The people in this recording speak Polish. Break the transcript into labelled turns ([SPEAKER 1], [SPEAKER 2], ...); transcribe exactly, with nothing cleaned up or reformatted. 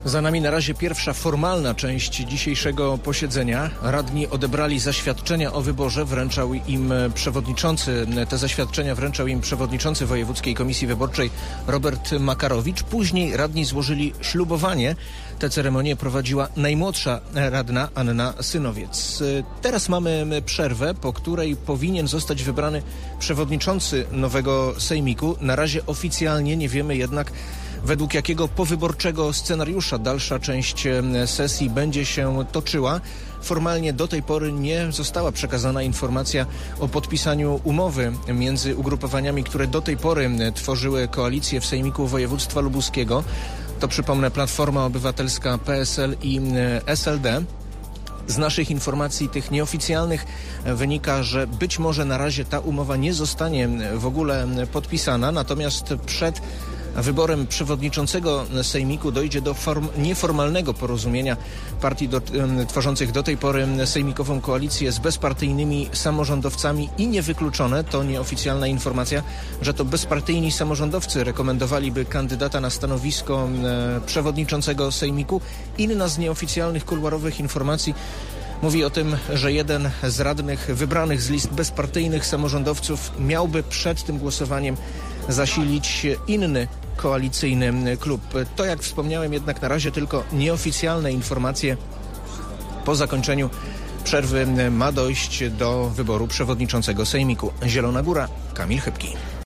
[SPEAKER 1] Za nami na razie pierwsza formalna część dzisiejszego posiedzenia. Radni odebrali zaświadczenia o wyborze, wręczał im przewodniczący, te zaświadczenia wręczał im przewodniczący Wojewódzkiej Komisji Wyborczej Robert Makarowicz. Później radni złożyli ślubowanie. Tę ceremonię prowadziła najmłodsza radna Anna Synowiec. Teraz mamy przerwę, po której powinien zostać wybrany przewodniczący nowego sejmiku. Na razie oficjalnie nie wiemy jednak, według jakiego powyborczego scenariusza dalsza część sesji będzie się toczyła. Formalnie do tej pory nie została przekazana informacja o podpisaniu umowy między ugrupowaniami, które do tej pory tworzyły koalicję w Sejmiku Województwa Lubuskiego. To, przypomnę, Platforma Obywatelska, P S L i S L D. Z naszych informacji, tych nieoficjalnych, wynika, że być może na razie ta umowa nie zostanie w ogóle podpisana, natomiast przed wyborem przewodniczącego sejmiku dojdzie do form nieformalnego porozumienia partii do, tworzących do tej pory sejmikową koalicję z bezpartyjnymi samorządowcami i niewykluczone, to nieoficjalna informacja, że to bezpartyjni samorządowcy rekomendowaliby kandydata na stanowisko przewodniczącego sejmiku. Inna z nieoficjalnych kuluarowych informacji mówi o tym, że jeden z radnych wybranych z list bezpartyjnych samorządowców miałby przed tym głosowaniem zasilić inny koalicyjny klub. To, jak wspomniałem, jednak na razie tylko nieoficjalne informacje. Po zakończeniu przerwy ma dojść do wyboru przewodniczącego sejmiku. Zielona Góra, Kamil Chybki.